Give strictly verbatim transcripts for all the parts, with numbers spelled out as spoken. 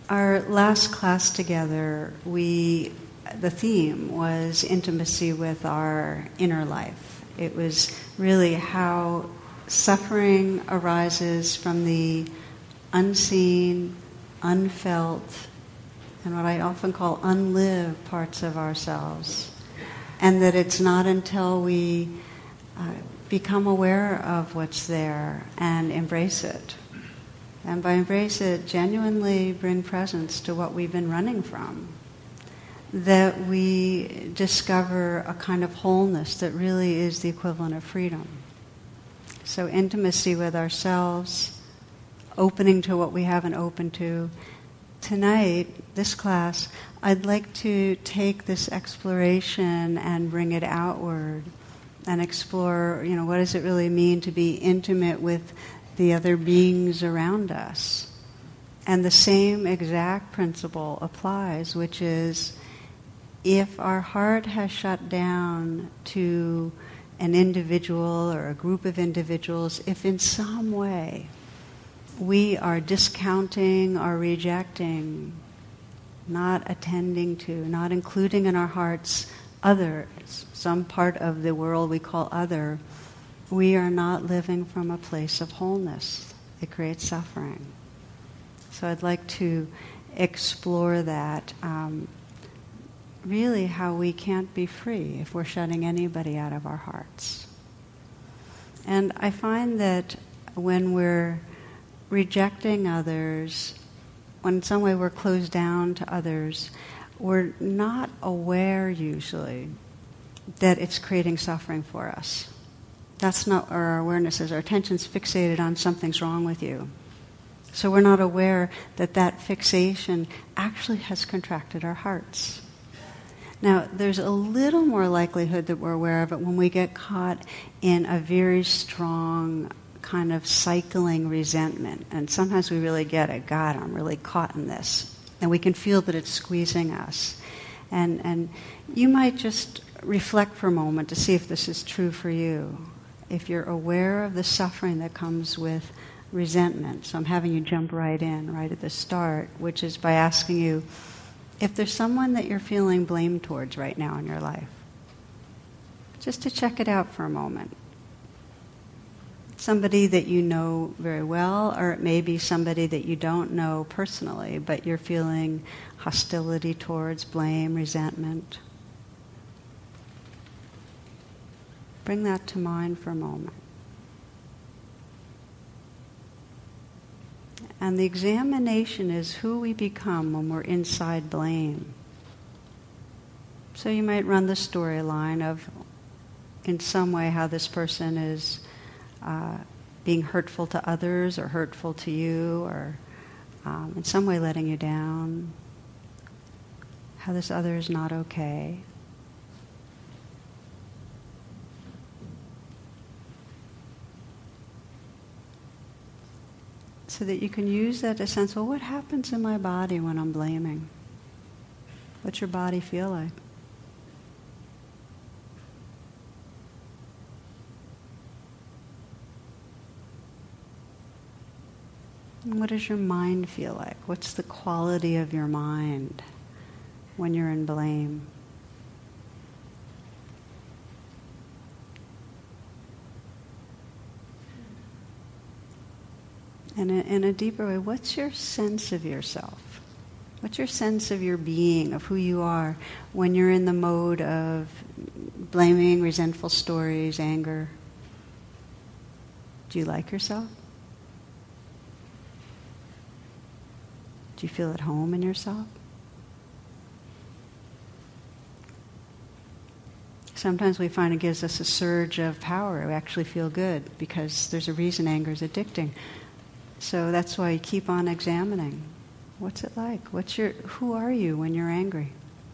Our last class together, we the theme was intimacy with our inner life. It was really how suffering arises from the unseen, unfelt, and what I often call unlived parts of ourselves. And that it's not until we uh, become aware of what's there and embrace it. And by embrace it, genuinely bring presence to what we've been running from, that we discover a kind of wholeness that really is the equivalent of freedom. So intimacy with ourselves, opening to what we haven't opened to. Tonight, this class, I'd like to take this exploration and bring it outward and explore, you know, what does it really mean to be intimate with the other beings around us. And the same exact principle applies, which is if our heart has shut down to an individual or a group of individuals, if in some way we are discounting or rejecting, not attending to, not including in our hearts others, some part of the world we call other, we are not living from a place of wholeness. It creates suffering. So I'd like to explore that, um, really how we can't be free if we're shutting anybody out of our hearts. And I find that when we're rejecting others, when in some way we're closed down to others, we're not aware usually that it's creating suffering for us. That's not where our awareness is. Our attention's fixated on something's wrong with you. So we're not aware that that fixation actually has contracted our hearts. Now, there's a little more likelihood that we're aware of it when we get caught in a very strong kind of cycling resentment. And sometimes we really get it. God, I'm really caught in this. And we can feel that it's squeezing us. And, and you might just reflect for a moment to see if this is true for you. If you're aware of the suffering that comes with resentment. So I'm having you jump right in, right at the start, which is by asking you, if there's someone that you're feeling blame towards right now in your life, just to check it out for a moment. Somebody that you know very well, or it may be somebody that you don't know personally, but you're feeling hostility towards, blame, resentment. Bring that to mind for a moment. And the examination is who we become when we're inside blame. So you might run the storyline of, in some way, how this person is uh, being hurtful to others or hurtful to you, or um, in some way letting you down, how this other is not okay. So that you can use that to sense, well, what happens in my body when I'm blaming? What's your body feel like? And what does your mind feel like? What's the quality of your mind when you're in blame? And in a deeper way, what's your sense of yourself? What's your sense of your being, of who you are, when you're in the mode of blaming, resentful stories, anger? Do you like yourself? Do you feel at home in yourself? Sometimes we find it gives us a surge of power. We actually feel good because there's a reason anger is addicting. So that's why you keep on examining. What's it like? What's your? Who are you when you're angry?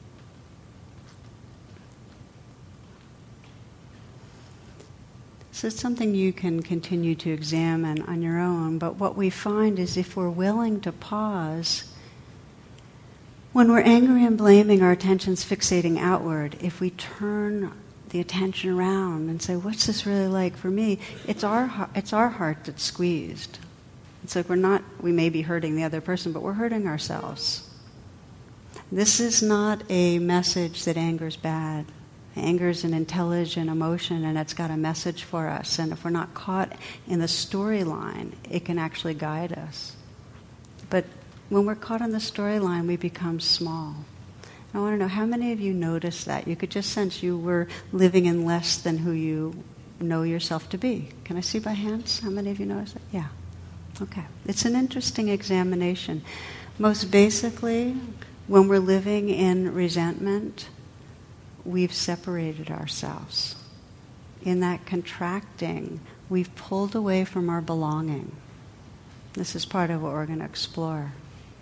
So it's something you can continue to examine on your own. But what we find is if we're willing to pause, when we're angry and blaming, our attention's fixating outward. If we turn the attention around and say, what's this really like for me? It's our, it's our heart that's squeezed. It's like we're not, we may be hurting the other person, but we're hurting ourselves. This is not a message that anger's bad. Anger is an intelligent emotion, and it's got a message for us. And if we're not caught in the storyline, it can actually guide us. But when we're caught in the storyline, we become small. I want to know, how many of you noticed that? You could just sense you were living in less than who you know yourself to be. Can I see by hands? How many of you noticed that? Yeah. Okay. It's an interesting examination. Most basically, when we're living in resentment, we've separated ourselves. In that contracting, we've pulled away from our belonging. This is part of what we're going to explore.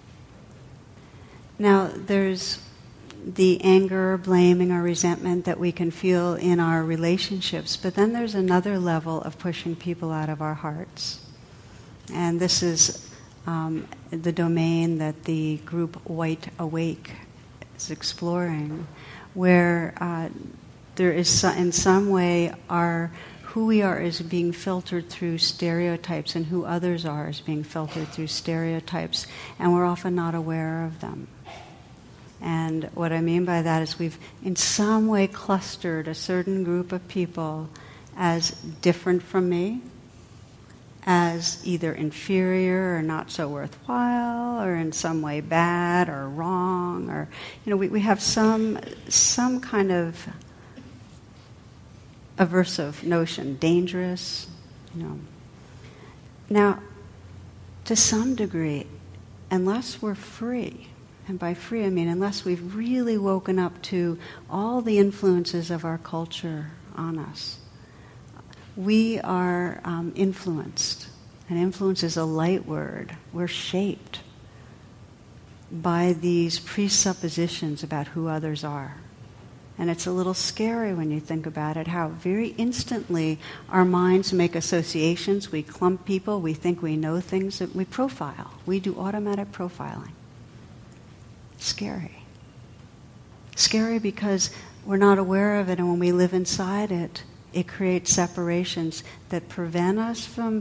Now, there's the anger, blaming, or resentment that we can feel in our relationships, but then there's another level of pushing people out of our hearts. And this is um, the domain that the group White Awake is exploring, where uh, there is, so, in some way, our who we are is being filtered through stereotypes, and who others are is being filtered through stereotypes, and we're often not aware of them. And what I mean by that is we've in some way clustered a certain group of people as different from me, as either inferior or not so worthwhile, or in some way bad or wrong, or you know, we, we have some some kind of aversive notion, dangerous, you know. Now, to some degree, unless we're free, and by free I mean unless we've really woken up to all the influences of our culture on us, we are um, influenced. And influence is a light word. We're shaped by these presuppositions about who others are. And it's a little scary when you think about it, how very instantly our minds make associations. We clump people. We think we know things. That we profile. We do automatic profiling. Scary. Scary because we're not aware of it, and when we live inside it, it creates separations that prevent us from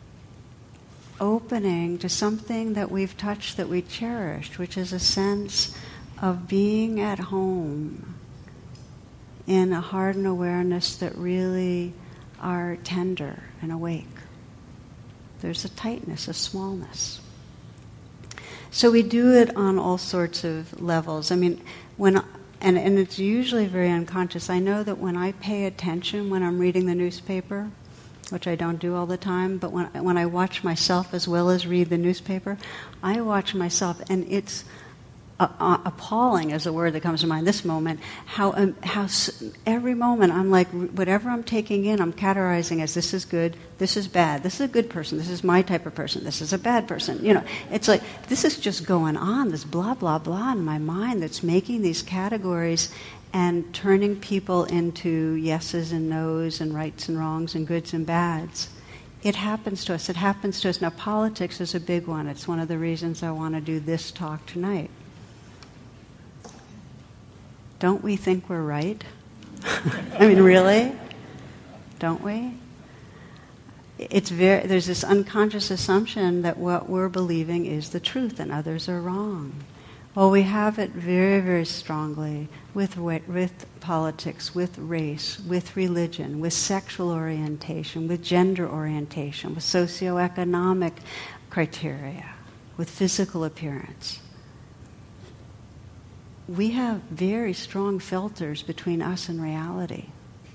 opening to something that we've touched, that we cherished, which is a sense of being at home in a heart and awareness that really are tender and awake. There's a tightness, a smallness. So we do it on all sorts of levels. I mean, when and, and it's usually very unconscious. I know that when I pay attention when I'm reading the newspaper, which I don't do all the time, but when when I watch myself as well as read the newspaper, I watch myself, and it's uh, uh, appalling is a word that comes to mind this moment, how um, how s- every moment I'm like, whatever I'm taking in, I'm categorizing as this is good, this is bad, this is a good person, this is my type of person, this is a bad person. You know, it's like, this is just going on, this blah, blah, blah in my mind that's making these categories and turning people into yeses and nos and rights and wrongs and goods and bads. It happens to us. It happens to us. Now, politics is a big one. It's one of the reasons I want to do this talk tonight. Don't we think we're right? I mean, really? Don't we? It's very, there's this unconscious assumption that what we're believing is the truth and others are wrong. Well, we have it very, very strongly with with politics, with race, with religion, with sexual orientation, with gender orientation, with socioeconomic criteria, with physical appearance. We have very strong filters between us and reality.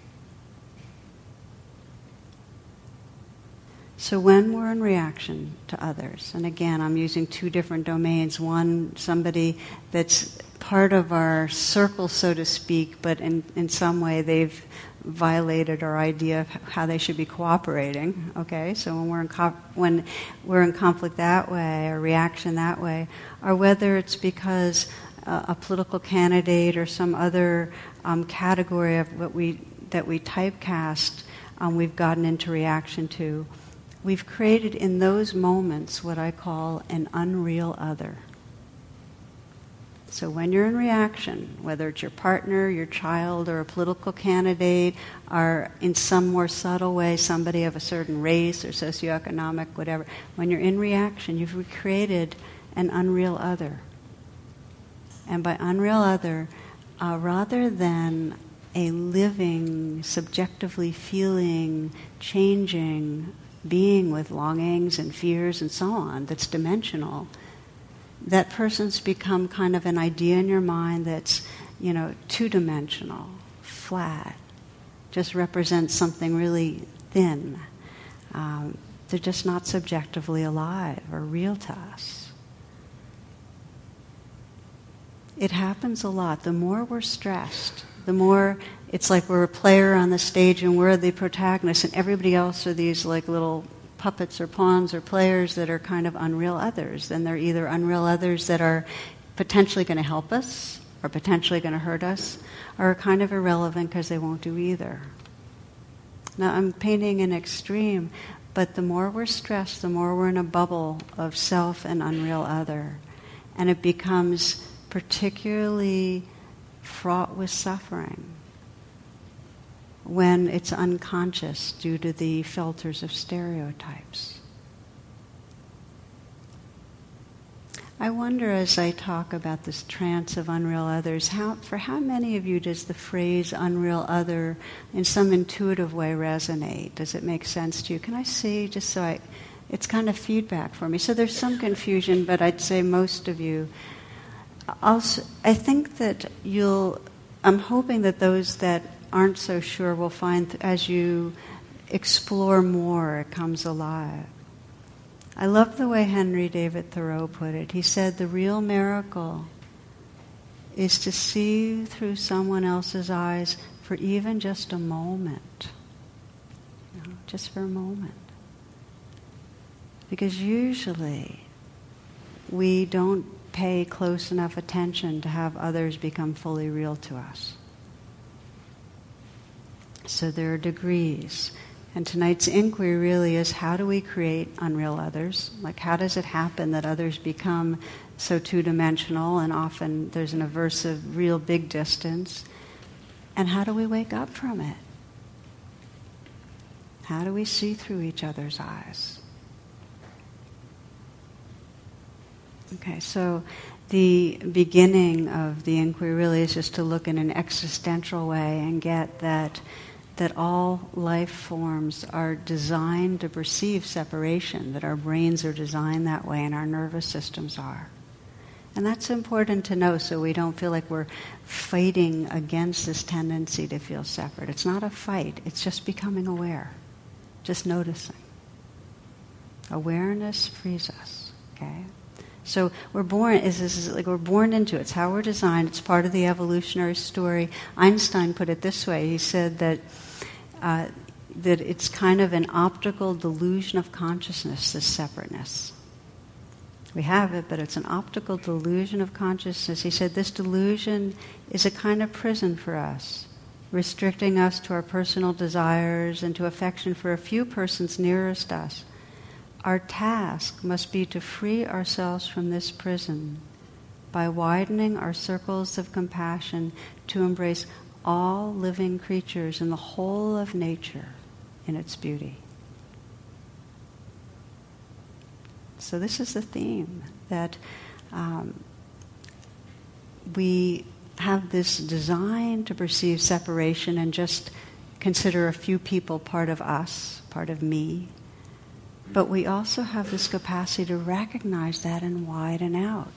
So when we're in reaction to others, and again, I'm using two different domains. One, somebody that's part of our circle, so to speak, but in, in some way they've violated our idea of how they should be cooperating. Okay, so when we're in co- when we're in conflict that way, or reaction that way, or whether it's because uh, a political candidate or some other um, category of what we that we typecast, um, we've gotten into reaction to. We've created in those moments what I call an unreal other. So when you're in reaction, whether it's your partner, your child, or a political candidate, or in some more subtle way, somebody of a certain race or socioeconomic, whatever, when you're in reaction, you've recreated an unreal other. And by unreal other, uh, rather than a living, subjectively feeling, changing being with longings and fears and so on that's dimensional, that person's become kind of an idea in your mind that's, you know, two-dimensional, flat, just represents something really thin. Um, they're just not subjectively alive or real to us. It happens a lot. The more we're stressed, the more it's like we're a player on the stage and we're the protagonist and everybody else are these like little puppets or pawns or players that are kind of unreal others. Then they're either unreal others that are potentially going to help us or potentially going to hurt us, or are kind of irrelevant because they won't do either. Now I'm painting an extreme, but the more we're stressed, the more we're in a bubble of self and unreal other. And it becomes particularly fraught with suffering when it's unconscious due to the filters of stereotypes. I wonder, as I talk about this trance of unreal others, how, for how many of you does the phrase unreal other in some intuitive way resonate? Does it make sense to you? Can I see, just so I, it's kind of feedback for me. So there's some confusion, but I'd say most of you. Also, I think that you'll, I'm hoping that those that aren't so sure will find th- as you explore more, it comes alive. I love the way Henry David Thoreau put it. He said, the real miracle is to see through someone else's eyes for even just a moment. You know, just for a moment. Because usually we don't pay close enough attention to have others become fully real to us. So there are degrees. And tonight's inquiry really is, how do we create unreal others? Like, how does it happen that others become so two-dimensional and often there's an aversive, real big distance? And how do we wake up from it? How do we see through each other's eyes? Okay, so the beginning of the inquiry really is just to look in an existential way and get that that all life forms are designed to perceive separation, that our brains are designed that way and our nervous systems are. And that's important to know so we don't feel like we're fighting against this tendency to feel separate. It's not a fight, it's just becoming aware, just noticing. Awareness frees us, okay? So we're born, is this is like we're born into it. It's how we're designed. It's part of the evolutionary story. Einstein put it this way. He said that uh, that it's kind of an optical delusion of consciousness, this separateness. We have it, but it's an optical delusion of consciousness. He said this delusion is a kind of prison for us, restricting us to our personal desires and to affection for a few persons nearest us. Our task must be to free ourselves from this prison by widening our circles of compassion to embrace all living creatures and the whole of nature in its beauty. So this is the theme, that um, we have this design to perceive separation and just consider a few people part of us, part of me. But we also have this capacity to recognize that and widen out.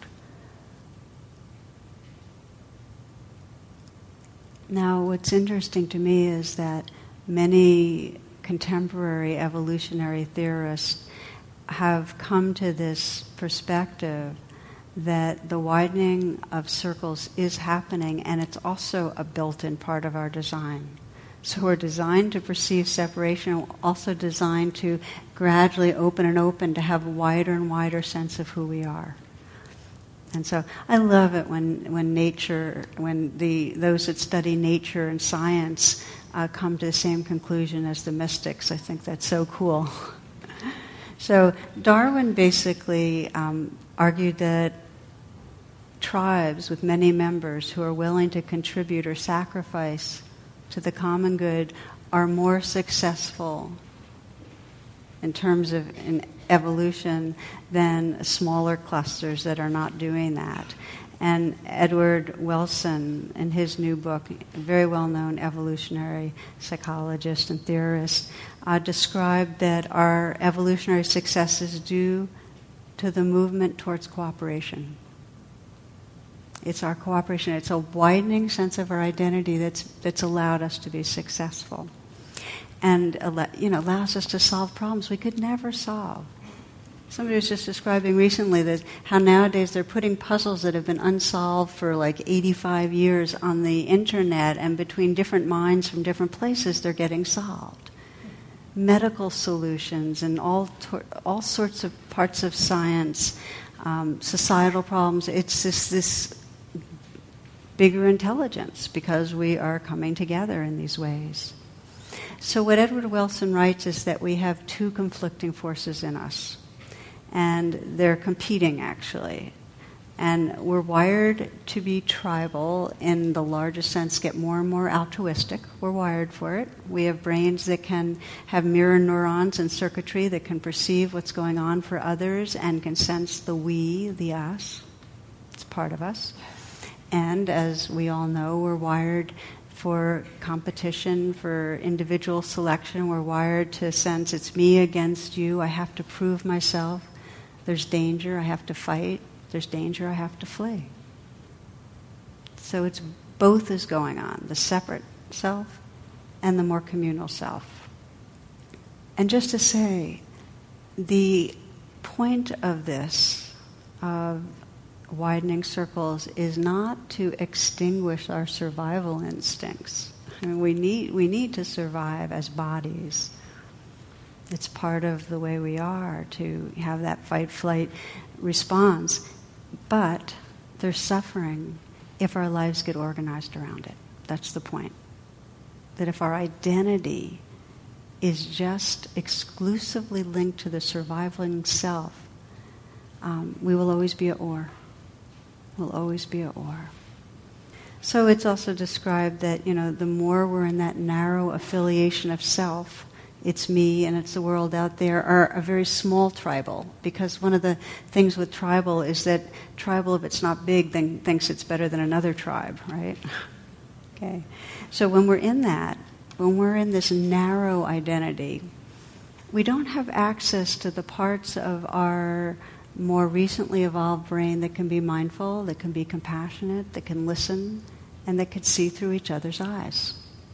Now, what's interesting to me is that many contemporary evolutionary theorists have come to this perspective that the widening of circles is happening, and it's also a built-in part of our design. So we're designed to perceive separation, also designed to gradually open and open to have a wider and wider sense of who we are. And so I love it when, when nature, when the those that study nature and science uh, come to the same conclusion as the mystics. I think that's so cool. So Darwin basically um, argued that tribes with many members who are willing to contribute or sacrifice to the common good are more successful in terms of in evolution than smaller clusters that are not doing that. And Edward Wilson, in his new book, a very well-known evolutionary psychologist and theorist, uh, described that our evolutionary success is due to the movement towards cooperation. It's our cooperation. It's a widening sense of our identity that's that's allowed us to be successful, and you know allows us to solve problems we could never solve. Somebody was just describing recently that how nowadays they're putting puzzles that have been unsolved for like eighty-five years on the internet, and between different minds from different places, they're getting solved. Medical solutions and all tor- all sorts of parts of science, um, societal problems. It's this this. bigger intelligence because we are coming together in these ways. So what Edward Wilson writes is that we have two conflicting forces in us, and they're competing actually. And we're wired to be tribal in the largest sense, get more and more altruistic. We're wired for it. We have brains that can have mirror neurons and circuitry that can perceive what's going on for others and can sense the we, the us. It's part of us. And as we all know, we're wired for competition, for individual selection. We're wired to sense it's me against you. I have to prove myself. There's danger. I have to fight. There's danger. I have to flee. So it's both is going on, the separate self and the more communal self. And just to say, the point of this, of widening circles, is not to extinguish our survival instincts. I mean, we need we need to survive as bodies. It's part of the way we are to have that fight-flight response. But there's suffering if our lives get organized around it. That's the point. That if our identity is just exclusively linked to the surviving self, um, we will always be at war. Will always be at war. So it's also described that, you know, the more we're in that narrow affiliation of self, it's me and it's the world out there, are a very small tribal. Because one of the things with tribal is that tribal, if it's not big, then thinks it's better than another tribe, right? Okay. So when we're in that, when we're in this narrow identity, we don't have access to the parts of our more recently evolved brain that can be mindful, that can be compassionate, that can listen, and that can see through each other's eyes.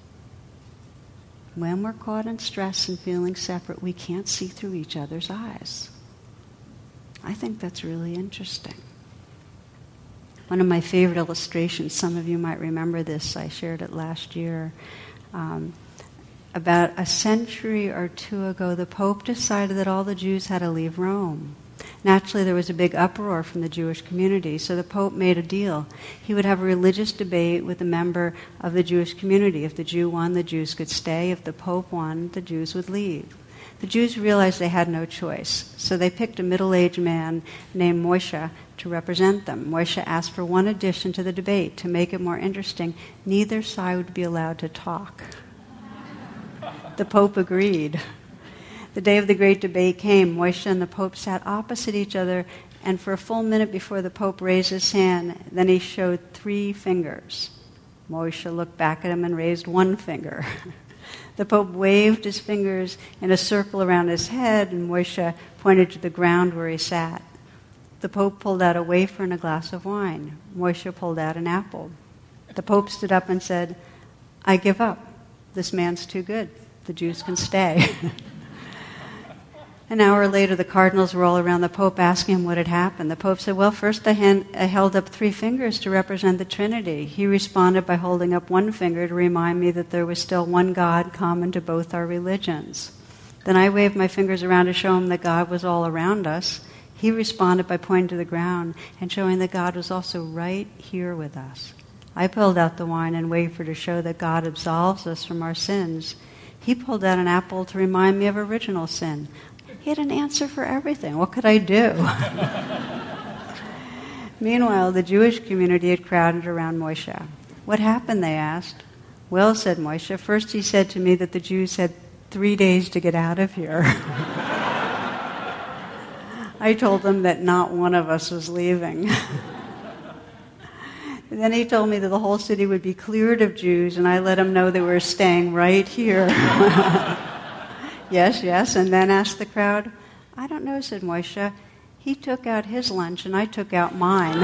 When we're caught in stress and feeling separate, we can't see through each other's eyes. I think that's really interesting. One of my favorite illustrations, some of you might remember this, I shared it last year. Um, about a century or two ago, the Pope decided that all the Jews had to leave Rome. Naturally, there was a big uproar from the Jewish community, so the Pope made a deal. He would have a religious debate with a member of the Jewish community. If the Jew won, the Jews could stay. If the Pope won, the Jews would leave. The Jews realized they had no choice, so they picked a middle-aged man named Moshe to represent them. Moshe asked for one addition to the debate. To make it more interesting, neither side would be allowed to talk. The Pope agreed. The day of the great debate came. Moshe and the Pope sat opposite each other, and for a full minute before the Pope raised his hand, then he showed three fingers. Moshe looked back at him and raised one finger. The Pope waved his fingers in a circle around his head, and Moshe pointed to the ground where he sat. The Pope pulled out a wafer and a glass of wine. Moshe pulled out an apple. The Pope stood up and said, "I give up. This man's too good. The Jews can stay." An hour later, the cardinals were all around the Pope asking him what had happened. The Pope said, well, first I, hand, I held up three fingers to represent the Trinity. He responded by holding up one finger to remind me that there was still one God common to both our religions. Then I waved my fingers around to show him that God was all around us. He responded by pointing to the ground and showing that God was also right here with us. I pulled out the wine and wafer to show that God absolves us from our sins. He pulled out an apple to remind me of original sin. He had an answer for everything. What could I do? Meanwhile, the Jewish community had crowded around Moshe. What happened, they asked. Well, said Moshe, first he said to me that the Jews had three days to get out of here. I told them that not one of us was leaving. And then he told me that the whole city would be cleared of Jews, and I let him know they were staying right here. Yes, yes, and then asked the crowd, I don't know, said Moshe. He took out his lunch, and I took out mine.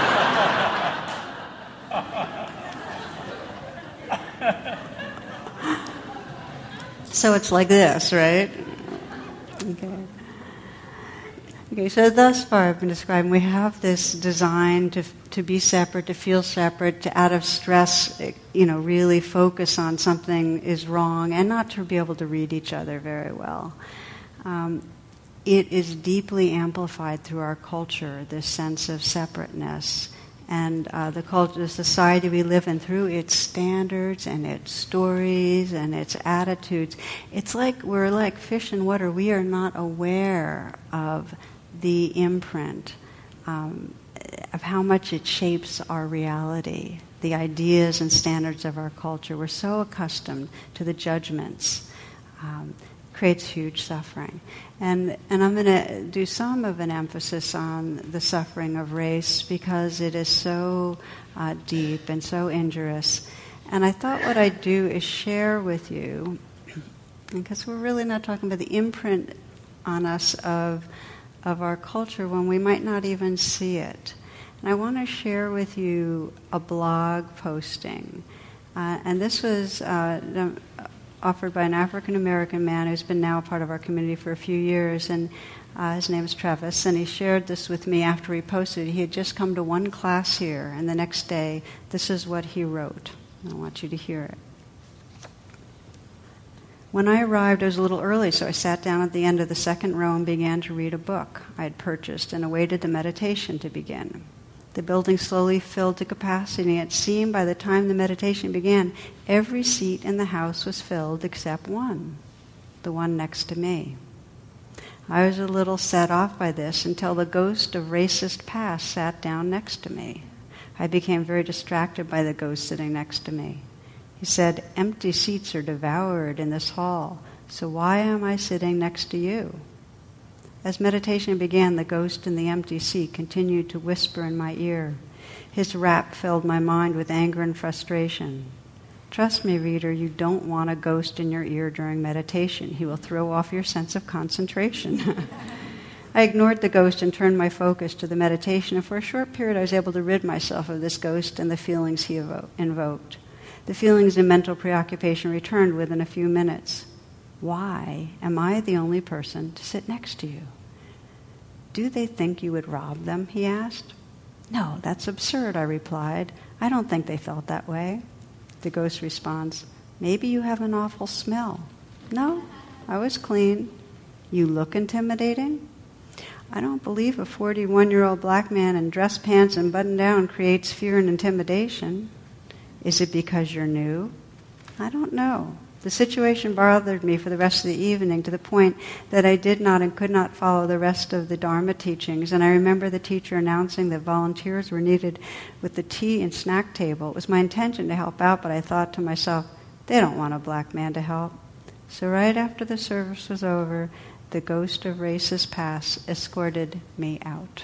So it's like this, right? Okay. Okay, so thus far I've been describing, we have this design to to be separate, to feel separate, to out of stress, you know, really focus on something is wrong, and not to be able to read each other very well. Um, it is deeply amplified through our culture, this sense of separateness, and uh, the culture, the society we live in, through its standards and its stories and its attitudes. It's like we're like fish in water. We are not aware of the imprint, um, of how much it shapes our reality, the ideas and standards of our culture. We're so accustomed to the judgments. Um, creates huge suffering. And and I'm going to do some of an emphasis on the suffering of race because it is so uh, deep and so injurious. And I thought what I'd do is share with you, because we're really not talking about the imprint on us of of our culture when we might not even see it. And I want to share with you a blog posting. Uh, and this was uh, offered by an African-American man who's been now a part of our community for a few years. And uh, his name is Travis. And he shared this with me after he posted it. He had just come to one class here. And the next day, this is what he wrote. I want you to hear it. When I arrived, I was a little early, so I sat down at the end of the second row and began to read a book I had purchased and awaited the meditation to begin. The building slowly filled to capacity, and it seemed by the time the meditation began, every seat in the house was filled except one, the one next to me. I was a little set off by this until the ghost of racist past sat down next to me. I became very distracted by the ghost sitting next to me. He said, empty seats are devoured in this hall, so why am I sitting next to you? As meditation began, the ghost in the empty seat continued to whisper in my ear. His rap filled my mind with anger and frustration. Trust me, reader, you don't want a ghost in your ear during meditation. He will throw off your sense of concentration. I ignored the ghost and turned my focus to the meditation, and for a short period I was able to rid myself of this ghost and the feelings he evo- invoked. The feelings and mental preoccupation returned within a few minutes. Why am I the only person to sit next to you? Do they think you would rob them, he asked. No, that's absurd, I replied. I don't think they felt that way. The ghost responds, maybe you have an awful smell. No, I was clean. You look intimidating? I don't believe a forty-one-year-old black man in dress pants and button-down creates fear and intimidation. Is it because you're new? I don't know. The situation bothered me for the rest of the evening to the point that I did not and could not follow the rest of the Dharma teachings. And I remember the teacher announcing that volunteers were needed with the tea and snack table. It was my intention to help out, but I thought to myself, they don't want a black man to help. So right after the service was over, the ghost of racist past escorted me out.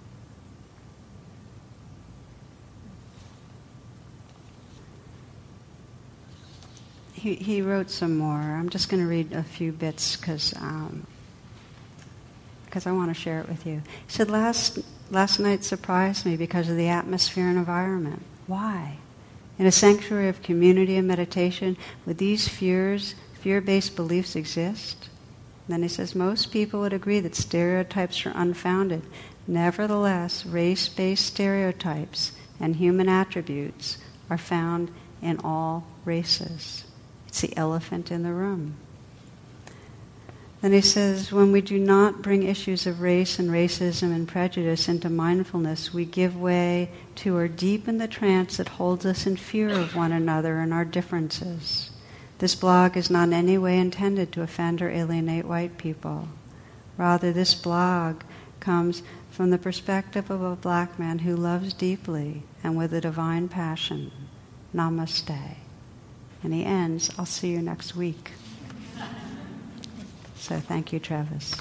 He, he wrote some more. I'm just going to read a few bits because um, because I want to share it with you. He said, last, last night surprised me because of the atmosphere and environment. Why? In a sanctuary of community and meditation, would these fears, fear-based beliefs exist? And then he says, most people would agree that stereotypes are unfounded. Nevertheless, race-based stereotypes and human attributes are found in all races. It's the elephant in the room. Then he says, when we do not bring issues of race and racism and prejudice into mindfulness, we give way to or deepen the trance that holds us in fear of one another and our differences. This blog is not in any way intended to offend or alienate white people. Rather, this blog comes from the perspective of a black man who loves deeply and with a divine passion. Namaste. And he ends, I'll see you next week. So thank you, Travis.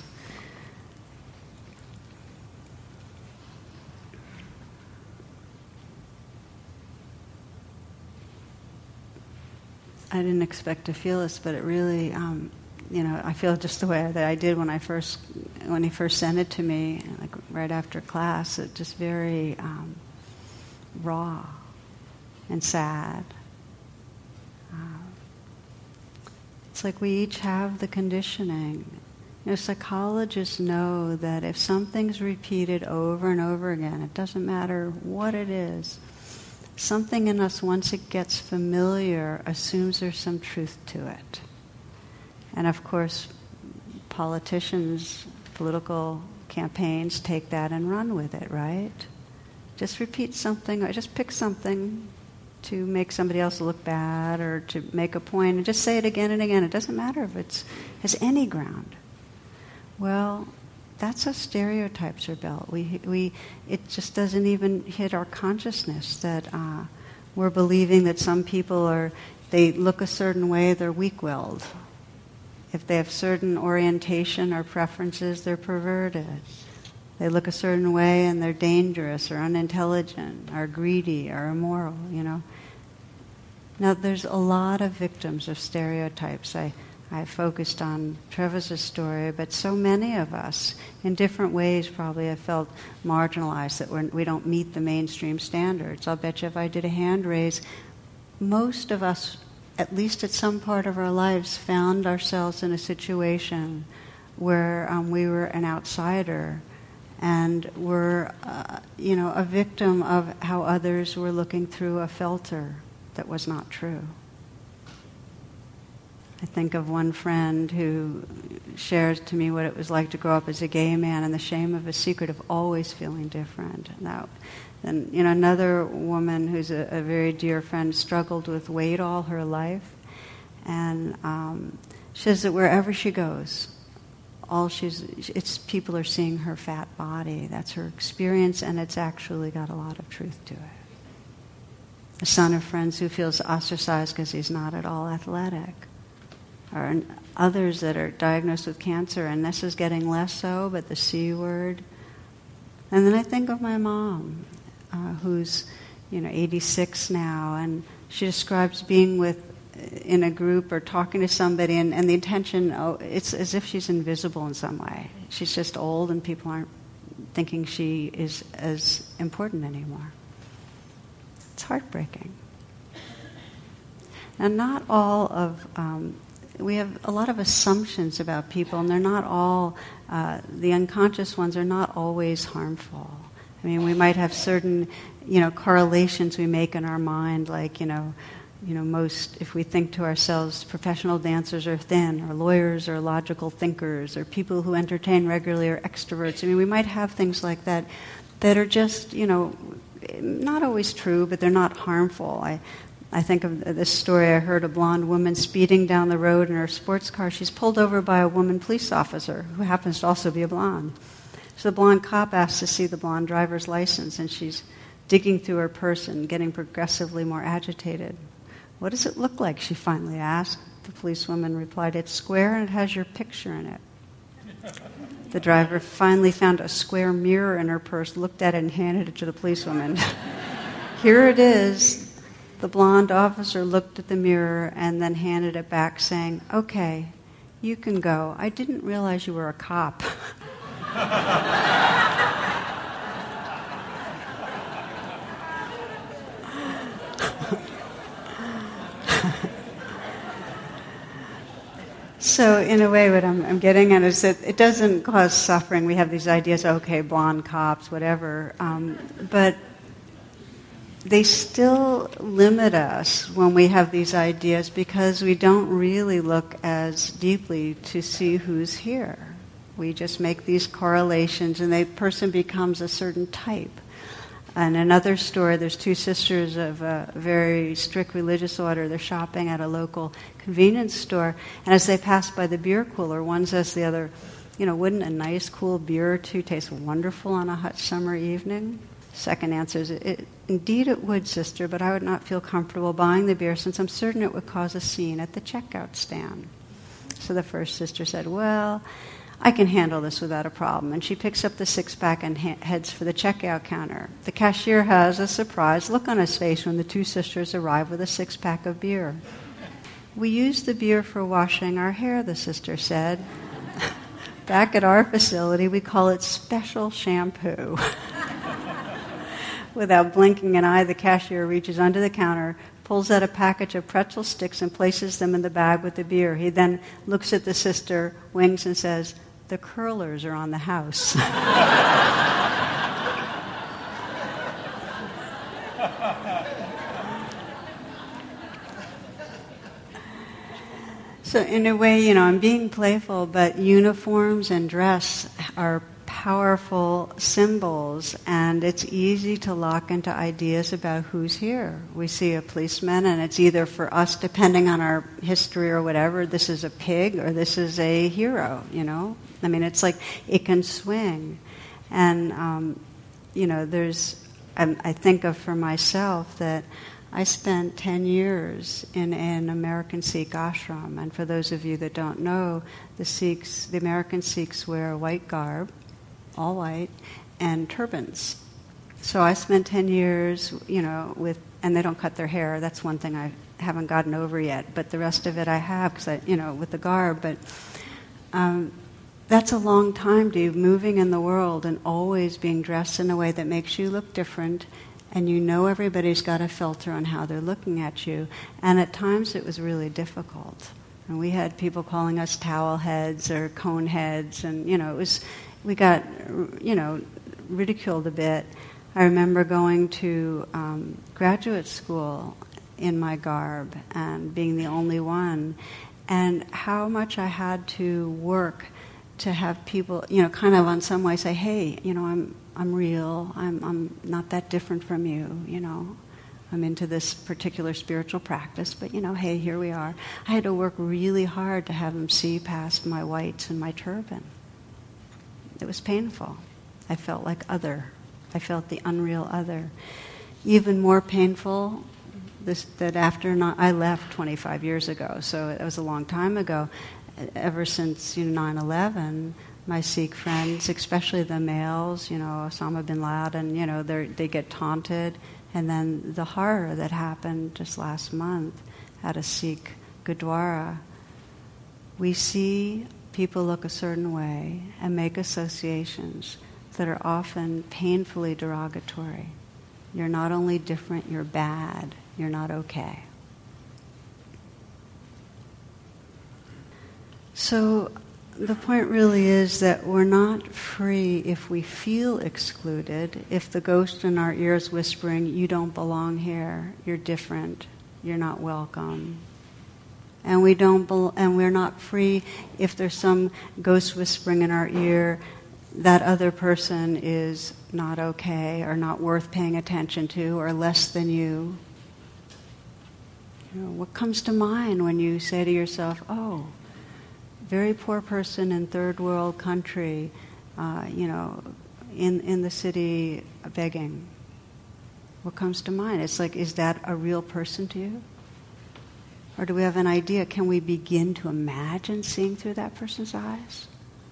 I didn't expect to feel this, but it really, um, you know, I feel just the way that I did when I first, when he first sent it to me, like right after class. It just very um, raw and sad. Uh, it's like we each have the conditioning. You know, psychologists know that if something's repeated over and over again, it doesn't matter what it is, something in us, once it gets familiar, assumes there's some truth to it. And of course, politicians, political campaigns take that and run with it, right? Just repeat something, or just pick something to make somebody else look bad or to make a point, and just say it again and again. It doesn't matter if it has any ground. Well, that's how stereotypes are built. We, we, it just doesn't even hit our consciousness that uh, we're believing that some people are, they look a certain way, they're weak-willed. If they have certain orientation or preferences, they're perverted. They look a certain way and they're dangerous or unintelligent or greedy or immoral, you know. Now, there's a lot of victims of stereotypes. I I focused on Travis's story, but so many of us, in different ways, probably have felt marginalized, that we're, we don't meet the mainstream standards. I'll bet you if I did a hand raise, most of us, at least at some part of our lives, found ourselves in a situation where um, we were an outsider and were, uh, you know, a victim of how others were looking through a filter that was not true. I think of one friend who shares to me what it was like to grow up as a gay man and the shame of a secret of always feeling different. Now, and you know, another woman who's a, a very dear friend struggled with weight all her life, and um, she says that wherever she goes, all she's it's people are seeing her fat body. That's her experience, and it's actually got a lot of truth to it. A son of friends who feels ostracized because he's not at all athletic. Or others that are diagnosed with cancer, and this is getting less so, but the C word. And then I think of my mom, uh, who's, you know, eighty-six now, and she describes being with, in a group or talking to somebody, and, and the intention, oh, it's as if she's invisible in some way. She's just old, and people aren't thinking she is as important anymore. It's heartbreaking. Now, not all of... Um, We have a lot of assumptions about people, and they're not all, uh, the unconscious ones are not always harmful. I mean, we might have certain, you know, correlations we make in our mind, like, you know, you know, most, if we think to ourselves, professional dancers are thin, or lawyers are logical thinkers, or people who entertain regularly are extroverts. I mean, we might have things like that that are just, you know, not always true, but they're not harmful. I I think of this story. I heard a blonde woman speeding down the road in her sports car. She's pulled over by a woman police officer who happens to also be a blonde. So the blonde cop asks to see the blonde driver's license, and she's digging through her purse and getting progressively more agitated. "What does it look like?" she finally asked. The policewoman replied, "It's square and it has your picture in it." The driver finally found a square mirror in her purse, looked at it, and handed it to the policewoman. "Here it is." The blonde officer looked at the mirror and then handed it back, saying, "Okay, you can go. I didn't realize you were a cop." So in a way, what I'm, I'm getting at is that it doesn't cause suffering. We have these ideas, okay, blonde cops, whatever, um, but they still limit us when we have these ideas because we don't really look as deeply to see who's here. We just make these correlations, and the person becomes a certain type. And another story, there's two sisters of a very strict religious order. They're shopping at a local convenience store, and as they pass by the beer cooler, one says to the other, you know, wouldn't a nice cool beer or two taste wonderful on a hot summer evening? Second answer is, it, indeed it would, sister, but I would not feel comfortable buying the beer since I'm certain it would cause a scene at the checkout stand. So the first sister said, well, I can handle this without a problem. And she picks up the six-pack and ha- heads for the checkout counter. The cashier has a surprised look on his face when the two sisters arrive with a six-pack of beer. We use the beer for washing our hair, the sister said. Back at our facility, we call it special shampoo. Without blinking an eye, the cashier reaches under the counter, pulls out a package of pretzel sticks and places them in the bag with the beer. He then looks at the sister, winks, and says, the curlers are on the house. So in a way, you know, I'm being playful, but uniforms and dress are powerful symbols, and it's easy to lock into ideas about who's here. We see a policeman, and it's either for us, depending on our history or whatever, this is a pig or this is a hero, you know? I mean, it's like it can swing. And, um, you know, there's, I, I think of for myself that I spent ten years in an American Sikh ashram, and for those of you that don't know, the Sikhs, the American Sikhs wear a white garb, all white, and turbans. So I spent ten years, you know, with, and they don't cut their hair. That's one thing I haven't gotten over yet, but the rest of it I have, because I, you know, with the garb. But um, that's a long time, Dave, moving in the world and always being dressed in a way that makes you look different, and you know everybody's got a filter on how they're looking at you. And at times it was really difficult. And we had people calling us towel heads or cone heads, and, you know, it was, we got, you know, ridiculed a bit. I remember going to um, graduate school in my garb and being the only one, and how much I had to work to have people, you know, kind of on some way say, hey, you know, I'm I'm real, I'm I'm not that different from you, you know. I'm into this particular spiritual practice, but, you know, hey, here we are. I had to work really hard to have them see past my whites and my turban. It was painful. I felt like other. I felt the unreal other. Even more painful, this, that after not, I left twenty-five years ago, so it was a long time ago. Ever since, you know, nine eleven, my Sikh friends, especially the males, you know, Osama bin Laden, you know, they they get taunted. And then the horror that happened just last month at a Sikh Gurdwara. We see people look a certain way and make associations that are often painfully derogatory. You're not only different, you're bad. You're not okay. So the point really is that we're not free if we feel excluded, if the ghost in our ear is whispering, you don't belong here, you're different, you're not welcome. And we don't, be- and we're not free if there's some ghost whispering in our ear, that other person is not okay or not worth paying attention to or less than you. You know, what comes to mind when you say to yourself, oh, very poor person in third world country, uh, you know, in, in the city begging. What comes to mind? It's like, is that a real person to you? Or do we have an idea? Can we begin to imagine seeing through that person's eyes?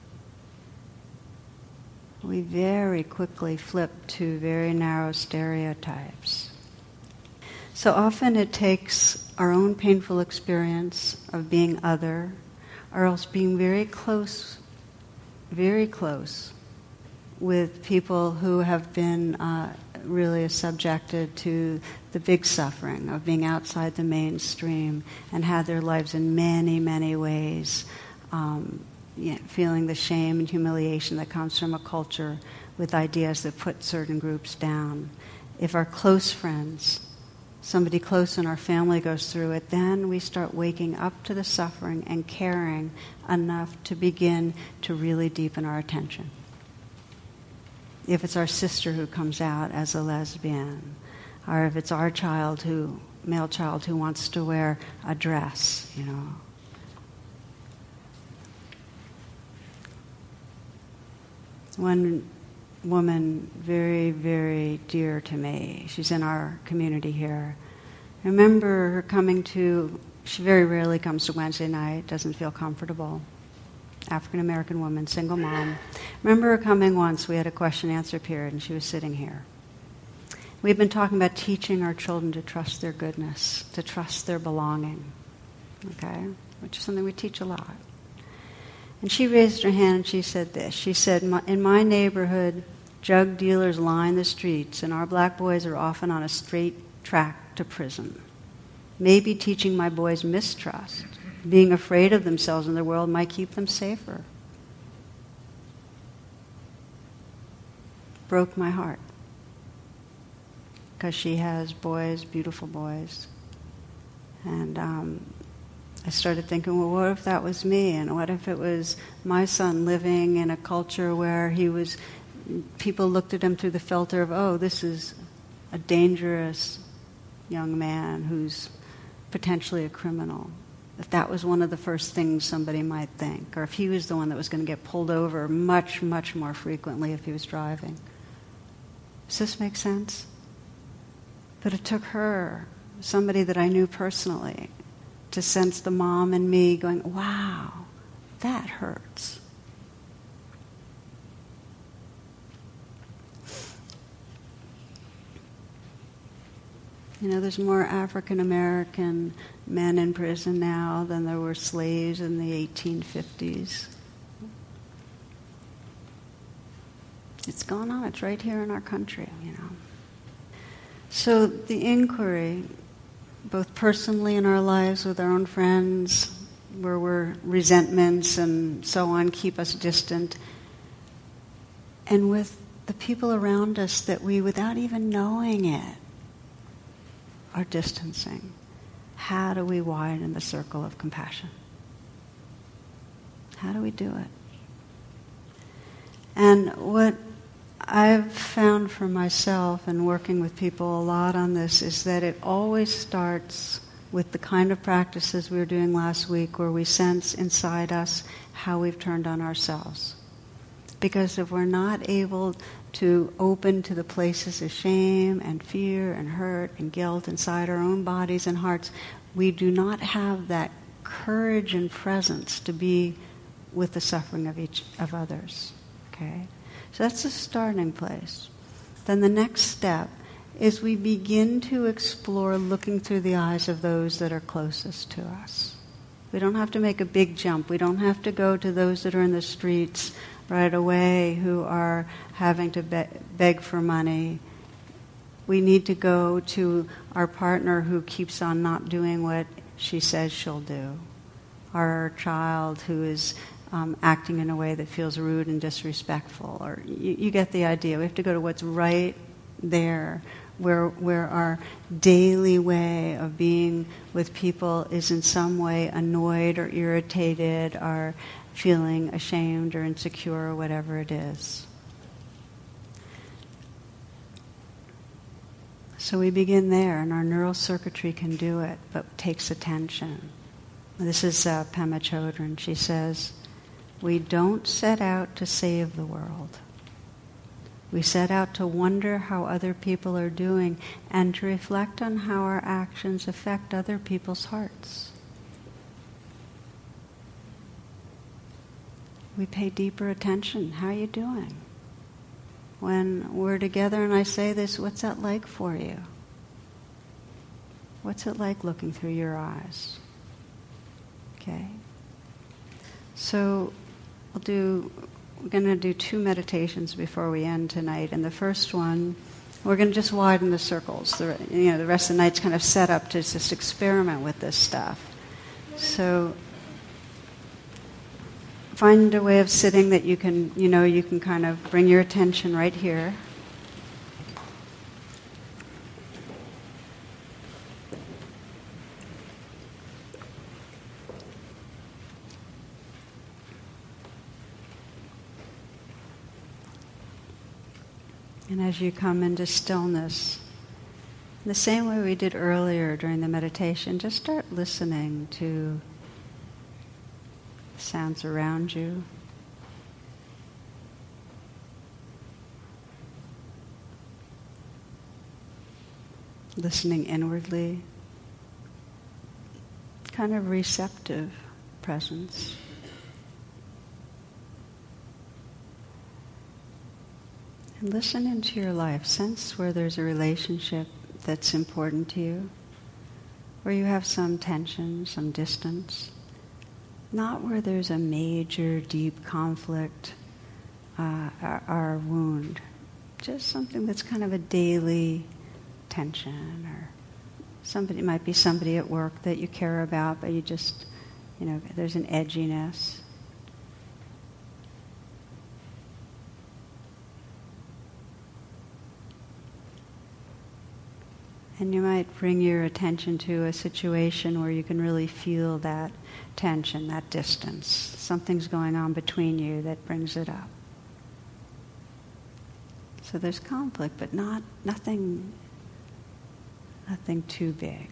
We very quickly flip to very narrow stereotypes. So often it takes our own painful experience of being other, or else being very close, very close with people who have been uh, really subjected to the big suffering of being outside the mainstream and had their lives in many, many ways, um, you know, feeling the shame and humiliation that comes from a culture with ideas that put certain groups down. If our close friends, somebody close in our family goes through it, then we start waking up to the suffering and caring enough to begin to really deepen our attention. If it's our sister who comes out as a lesbian, or if it's our child who, male child who wants to wear a dress, you know. one woman very, very dear to me. She's in our community here. I remember her coming to, she very rarely comes to Wednesday night, doesn't feel comfortable. African-American woman, single mom. Remember her coming once, we had a question and answer period, and she was sitting here. We've been talking about teaching our children to trust their goodness, to trust their belonging, okay? Which is something we teach a lot. And she raised her hand and she said this. She said, in my neighborhood, drug dealers line the streets, and our black boys are often on a straight track to prison. Maybe teaching my boys mistrust, being afraid of themselves in the world, might keep them safer. Broke my heart. Because she has boys, beautiful boys. And um, I started thinking, well, what if that was me? And what if it was my son living in a culture where he was, people looked at him through the filter of, oh, this is a dangerous young man who's potentially a criminal. If that was one of the first things somebody might think. Or if he was the one that was going to get pulled over much, much more frequently if he was driving. Does this make sense? But it took her, somebody that I knew personally, to sense the mom in me going, wow, that hurts. You know, there's more African American men in prison now than there were slaves in the eighteen fifties. It's going on. It's right here in our country, you know. So the inquiry, both personally in our lives with our own friends, where we're resentments and so on keep us distant, and with the people around us that we, without even knowing it, are distancing. How do we widen the circle of compassion? How do we do it? And what I've found for myself and working with people a lot on this is that it always starts with the kind of practices we were doing last week where we sense inside us how we've turned on ourselves. Because if we're not able to open to the places of shame and fear and hurt and guilt inside our own bodies and hearts, we do not have that courage and presence to be with the suffering of each of others. Okay? So that's the starting place. Then the next step is we begin to explore looking through the eyes of those that are closest to us. We don't have to make a big jump. We don't have to go to those that are in the streets right away who are having to be- beg for money. We need to go to our partner who keeps on not doing what she says she'll do. Our child who is um, acting in a way that feels rude and disrespectful. Or you, you get the idea. We have to go to what's right there, where where our daily way of being with people is in some way annoyed or irritated or feeling ashamed or insecure or whatever it is. So we begin there, and our neural circuitry can do it, but takes attention. This is uh, Pema Chodron. She says, we don't set out to save the world. We set out to wonder how other people are doing and to reflect on how our actions affect other people's hearts. We pay deeper attention. How are you doing? When we're together and I say this, what's that like for you? What's it like looking through your eyes? Okay? So we'll do, we're going to do two meditations before we end tonight. And the first one, we're going to just widen the circles. The, you know, the rest of the night's kind of set up to just experiment with this stuff. So find a way of sitting that you can, you know, you can kind of bring your attention right here. And as you come into stillness, the same way we did earlier during the meditation, just start listening to sounds around you. listening inwardly, kind of receptive presence. And listen into your life. Sense where there's a relationship that's important to you, where you have some tension, some distance. Not where there's a major, deep conflict uh, or, or wound. Just something that's kind of a daily tension, or somebody, it might be somebody at work that you care about, but you just, you know, there's an edginess. And you might bring your attention to a situation where you can really feel that tension, that distance. Something's going on between you that brings it up. So there's conflict, but not nothing, nothing too big.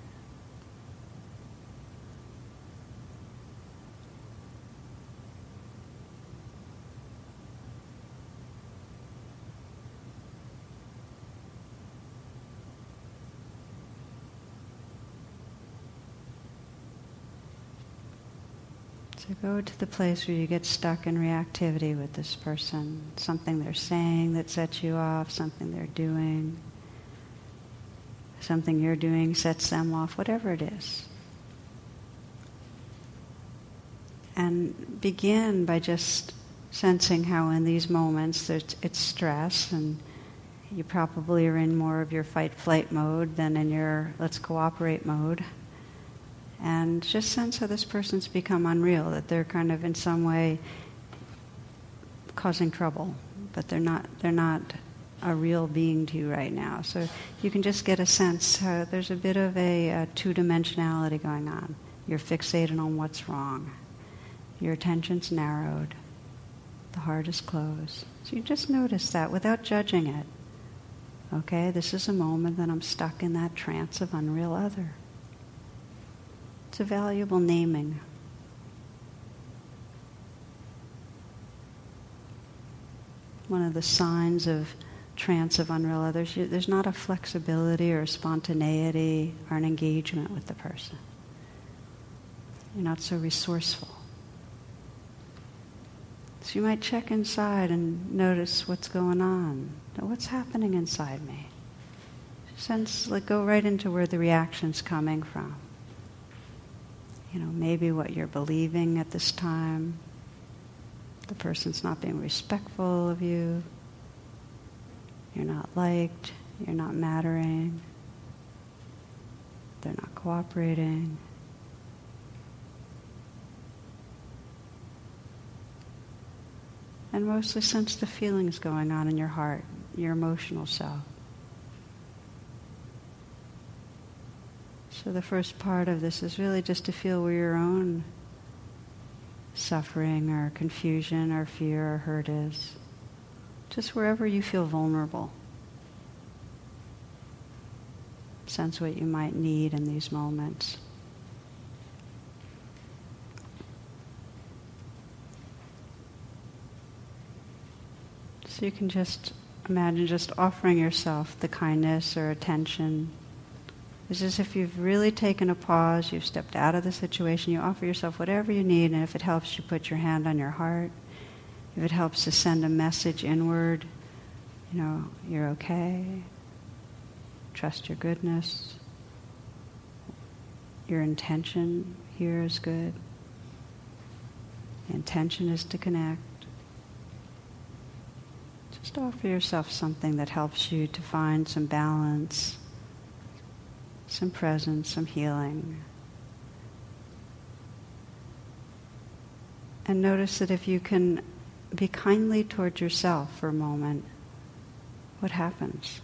So go to the place where you get stuck in reactivity with this person, something they're saying that sets you off, something they're doing, something you're doing sets them off, whatever it is. And begin by just sensing how in these moments there's, it's stress, and you probably are in more of your fight-flight mode than in your let's cooperate mode. And just sense how this person's become unreal, that they're kind of in some way causing trouble, but they're not they're not a real being to you right now. So you can just get a sense how there's a bit of a, a two-dimensionality going on. You're fixated on what's wrong. Your attention's narrowed. The heart is closed. So you just notice that without judging it. Okay, this is a moment that I'm stuck in that trance of unreal other. It's a valuable naming. One of the signs of trance of unreal others, there's not a flexibility or a spontaneity or an engagement with the person. You're not so resourceful. So you might check inside and notice what's going on. What's happening inside me? Sense, like, go right into where the reaction's coming from. You know, maybe what you're believing at this time. The person's not being respectful of you. You're not liked. You're not mattering. They're not cooperating. And mostly sense the feelings going on in your heart, your emotional self. So the first part of this is really just to feel where your own suffering or confusion or fear or hurt is. Just wherever you feel vulnerable. Sense what you might need in these moments. So you can just imagine just offering yourself the kindness or attention. It's as if you've really taken a pause, you've stepped out of the situation, you offer yourself whatever you need, and if it helps, you put your hand on your heart. If it helps to send a message inward, you know, you're okay. Trust your goodness. Your intention here is good. The intention is to connect. Just offer yourself something that helps you to find some balance, some presence, some healing. And notice that if you can be kindly toward yourself for a moment, what happens?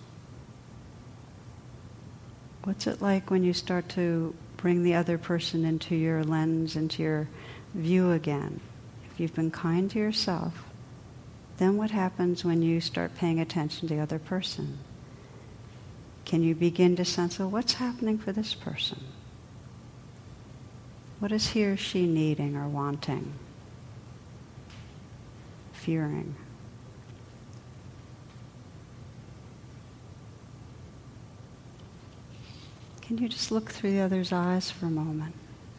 What's it like when you start to bring the other person into your lens, into your view again? If you've been kind to yourself, then what happens when you start paying attention to the other person? Can you begin to sense, oh, what's happening for this person? What is he or she needing or wanting? Fearing? Can you just look through the other's eyes for a moment?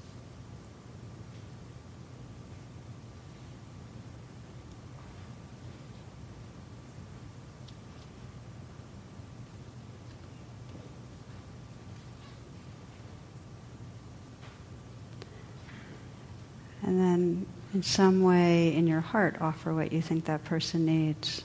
And then, in some way in your heart, offer what you think that person needs.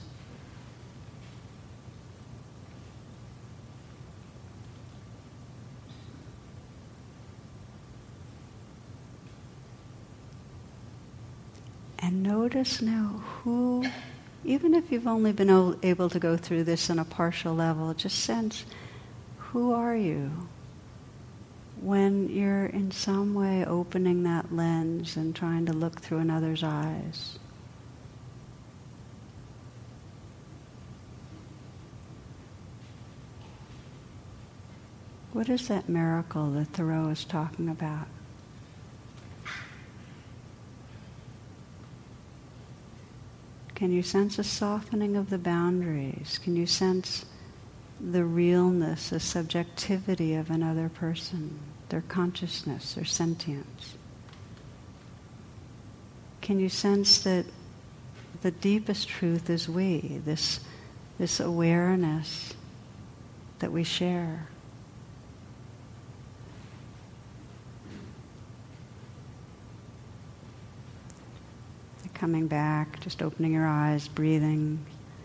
And notice now who, even if you've only been able to go through this on a partial level, just sense, who are you? When you're in some way opening that lens and trying to look through another's eyes. What is that miracle that Thoreau is talking about? Can you sense a softening of the boundaries? Can you sense the realness, the subjectivity of another person, their consciousness, their sentience? Can you sense that the deepest truth is we, this, this awareness that we share? Coming back, just opening your eyes, breathing.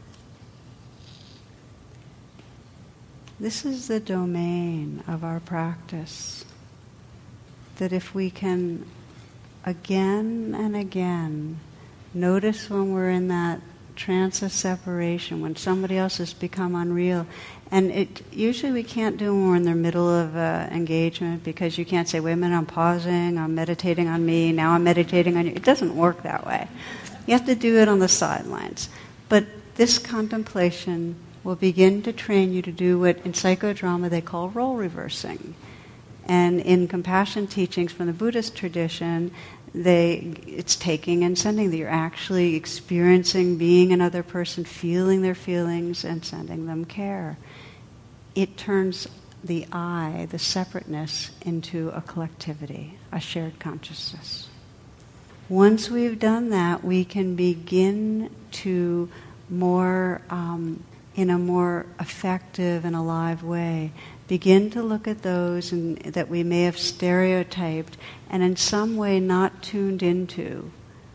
This is the domain of our practice, that if we can again and again notice when we're in that trance of separation, when somebody else has become unreal, and it usually we can't do when we're in the middle of uh, engagement, because you can't say, wait a minute, I'm pausing, I'm meditating on me, now I'm meditating on you. It doesn't work that way. You have to do it on the sidelines. But this contemplation will begin to train you to do what in psychodrama they call role reversing. And in compassion teachings from the Buddhist tradition, they it's taking and sending, that you're actually experiencing being another person, feeling their feelings and sending them care. It turns the I, the separateness, into a collectivity, a shared consciousness. Once we've done that, we can begin to more, um, in a more effective and alive way, begin to look at those and, that we may have stereotyped and in some way not tuned into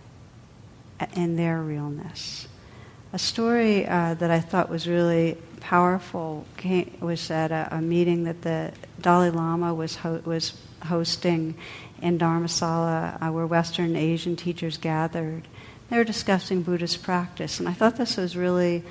in their realness. A story uh, that I thought was really powerful came, was at a, a meeting that the Dalai Lama was ho- was hosting in Dharamsala, uh, where Western Asian teachers gathered. They were discussing Buddhist practice, and I thought this was really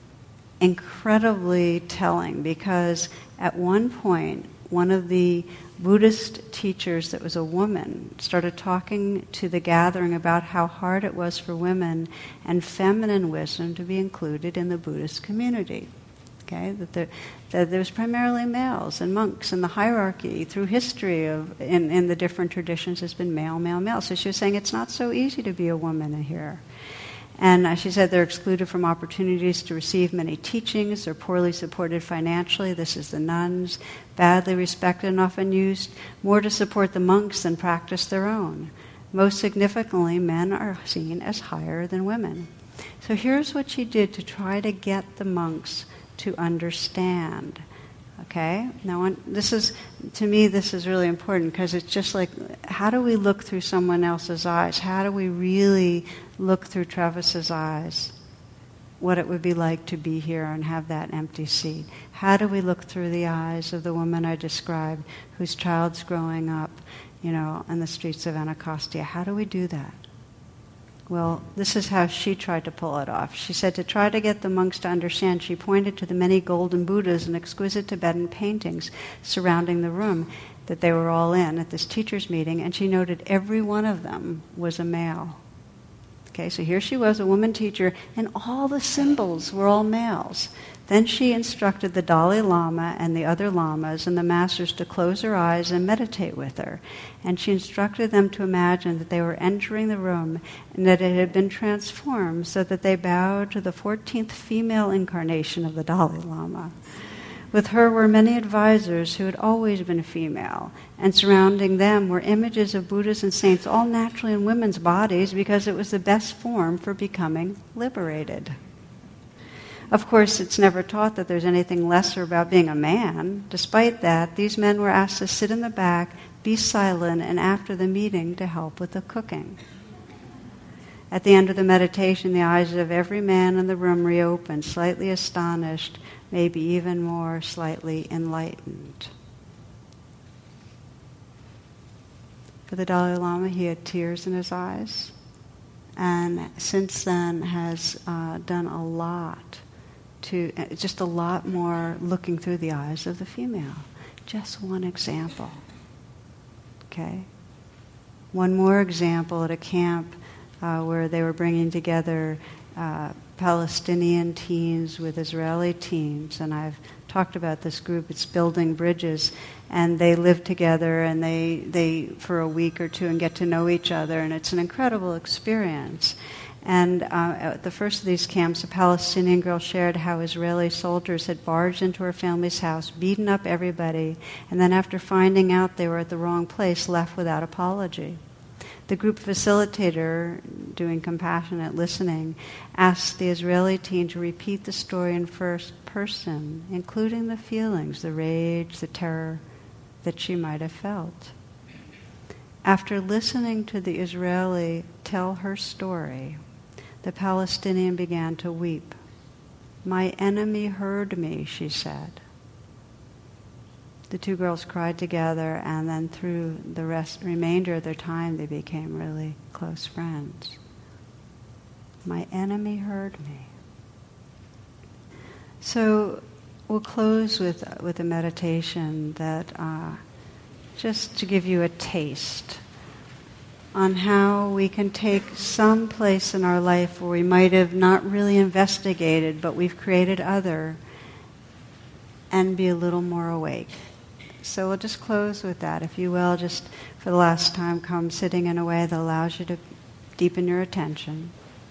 incredibly telling, because at one point, one of the Buddhist teachers that was a woman started talking to the gathering about how hard it was for women and feminine wisdom to be included in the Buddhist community. Okay, that there, that there was primarily males and monks, and the hierarchy through history of in, in the different traditions has been male, male, male. So she was saying it's not so easy to be a woman here. And uh, she said they're excluded from opportunities to receive many teachings. They're poorly supported financially. This is the nuns, badly respected and often used more to support the monks than practice their own. Most significantly, men are seen as higher than women. So here's what she did to try to get the monks to understand. Okay? Now, when, this is, to me, this is really important, because it's just like, how do we look through someone else's eyes? How do we really look through Travis's eyes, what it would be like to be here and have that empty seat? How do we look through the eyes of the woman I described, whose child's growing up, you know, in the streets of Anacostia? How do we do that? Well, this is how she tried to pull it off. She said to try to get the monks to understand, she pointed to the many golden Buddhas and exquisite Tibetan paintings surrounding the room that they were all in at this teachers' meeting, and she noted every one of them was a male. Okay, so here she was, a woman teacher, and all the symbols were all males. Then she instructed the Dalai Lama and the other lamas and the masters to close their eyes and meditate with her. And she instructed them to imagine that they were entering the room and that it had been transformed so that they bowed to the fourteenth female incarnation of the Dalai Lama. With her were many advisors who had always been female, and surrounding them were images of Buddhas and saints, all naturally in women's bodies because it was the best form for becoming liberated. Of course, it's never taught that there's anything lesser about being a man. Despite that, these men were asked to sit in the back, be silent, and after the meeting to help with the cooking. At the end of the meditation, the eyes of every man in the room reopened, slightly astonished, maybe even more slightly enlightened. For the Dalai Lama, he had tears in his eyes, and since then has uh, done a lot to, uh, just a lot more looking through the eyes of the female. Just one example. Okay? One more example at a camp uh, where they were bringing together uh, Palestinian teens with Israeli teens, and I've talked about this group. It's Building Bridges, and they live together, and they they for a week or two and get to know each other, and it's an incredible experience. And uh, at the first of these camps, a Palestinian girl shared how Israeli soldiers had barged into her family's house, beaten up everybody, and then after finding out they were at the wrong place, left without apology. The group facilitator, doing compassionate listening, asked the Israeli teen to repeat the story in first person, including the feelings, the rage, the terror that she might have felt. After listening to the Israeli tell her story, the Palestinian began to weep. "My enemy heard me," she said. The two girls cried together, and then through the rest, remainder of their time, they became really close friends. My enemy heard me. So we'll close with with a meditation that uh, just to give you a taste on how we can take some place in our life where we might have not really investigated, but we've created other, and be a little more awake. So we'll just close with that, if you will, just for the last time, come sitting in a way that allows you to deepen your attention.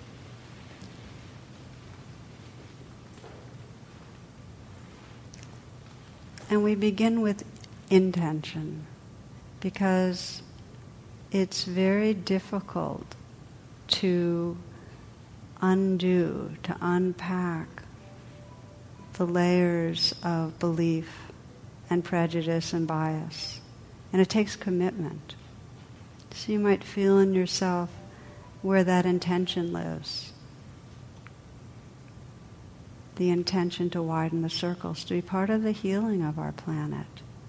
And we begin with intention, because it's very difficult to undo, to unpack the layers of belief and prejudice and bias. And it takes commitment. So you might feel in yourself where that intention lives. The intention to widen the circles, to be part of the healing of our planet.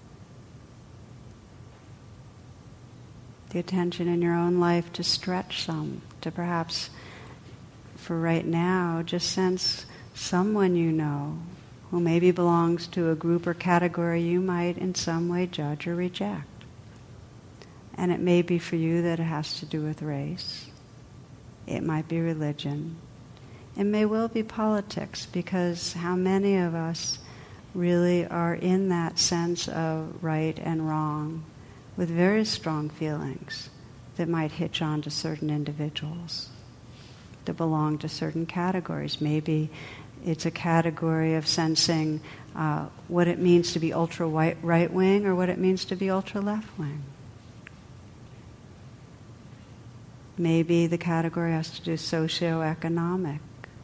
The attention in your own life to stretch some, to perhaps, for right now, just sense someone you know who maybe belongs to a group or category you might in some way judge or reject. And it may be for you that it has to do with race. It might be religion. It may well be politics, because how many of us really are in that sense of right and wrong with very strong feelings that might hitch on to certain individuals, that belong to certain categories. Maybe it's a category of sensing uh, what it means to be ultra right wing or what it means to be ultra left wing. Maybe the category has to do socioeconomic.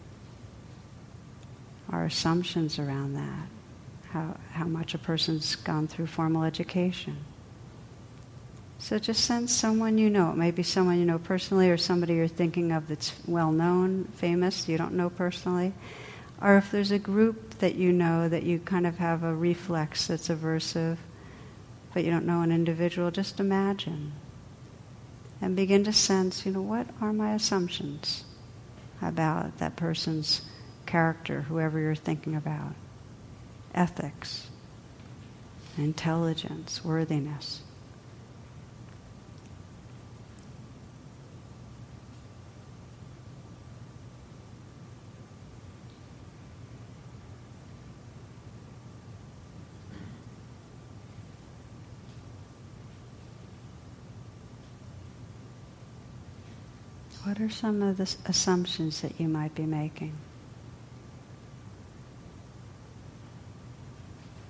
Our assumptions around that, how how much a person's gone through formal education. So just sense someone you know. It may be someone you know personally, or somebody you're thinking of that's well-known, famous, you don't know personally. Or if there's a group that you know that you kind of have a reflex that's aversive, but you don't know an individual, just imagine. And begin to sense, you know, what are my assumptions about that person's character, whoever you're thinking about? Ethics, intelligence, worthiness. What are some of the assumptions that you might be making?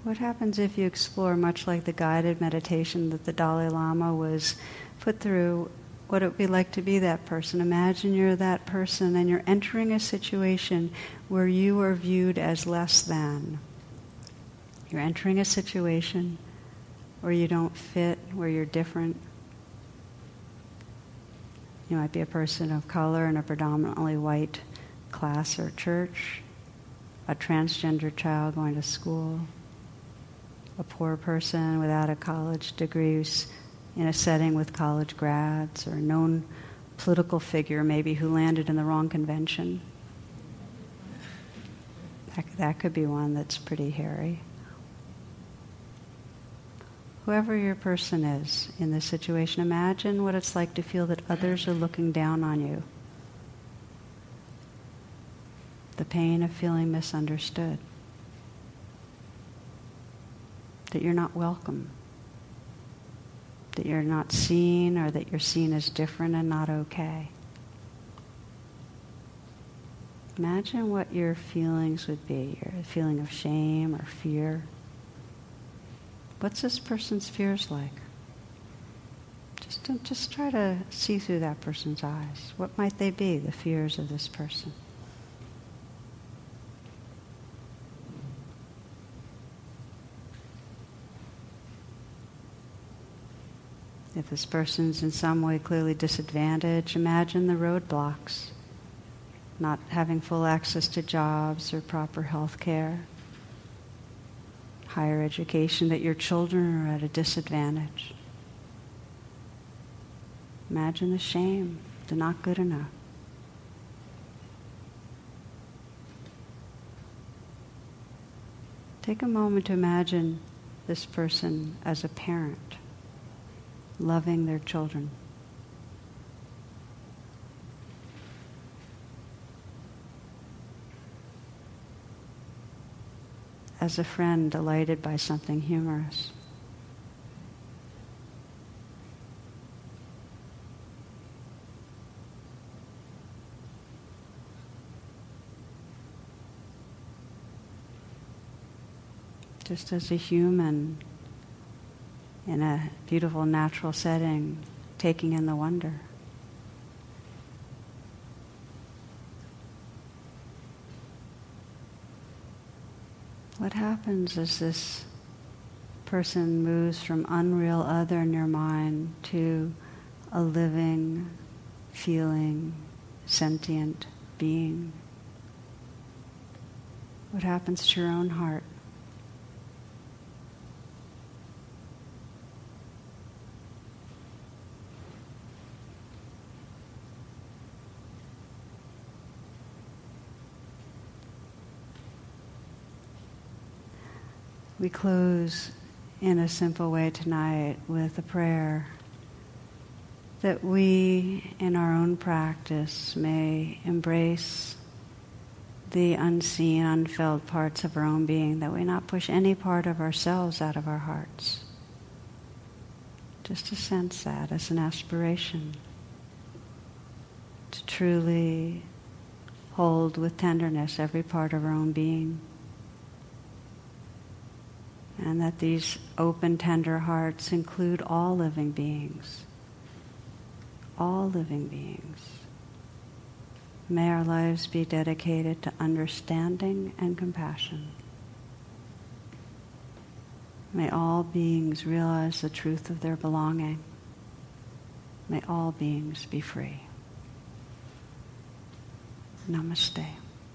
What happens if you explore, much like the guided meditation that the Dalai Lama was put through, what it would be like to be that person? Imagine you're that person and you're entering a situation where you are viewed as less than. You're entering a situation where you don't fit, where you're different. You might be a person of color in a predominantly white class or church, a transgender child going to school, a poor person without a college degree in a setting with college grads, or a known political figure maybe who landed in the wrong convention. That, that could be one that's pretty hairy. Whoever your person is in this situation, imagine what it's like to feel that others are looking down on you. The pain of feeling misunderstood. That you're not welcome. That you're not seen, or that you're seen as different and not okay. Imagine what your feelings would be, your feeling of shame or fear. What's this person's fears like? Just, just try to see through that person's eyes. What might they be, the fears of this person? If this person's in some way clearly disadvantaged, imagine the roadblocks. Not having full access to jobs or proper health care. Higher education, that your children are at a disadvantage. Imagine the shame, the not good enough. Take a moment to imagine this person as a parent, loving their children. As a friend delighted by something humorous. Just as a human in a beautiful natural setting, taking in the wonder. What happens as this person moves from unreal other in your mind to a living, feeling, sentient being? What happens to your own heart? We close in a simple way tonight with a prayer that we, in our own practice, may embrace the unseen, unfelt parts of our own being, that we not push any part of ourselves out of our hearts. Just to sense that as an aspiration, to truly hold with tenderness every part of our own being. And that these open, tender hearts include all living beings. All living beings. May our lives be dedicated to understanding and compassion. May all beings realize the truth of their belonging. May all beings be free. Namaste.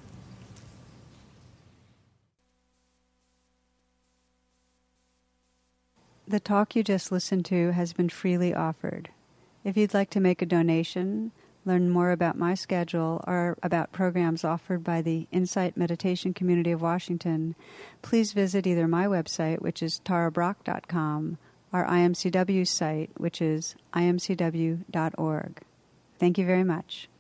The talk you just listened to has been freely offered. If you'd like to make a donation, learn more about my schedule, or about programs offered by the Insight Meditation Community of Washington, please visit either my website, which is tara brach dot com, or I M C W's site, which is I M C W dot org. Thank you very much.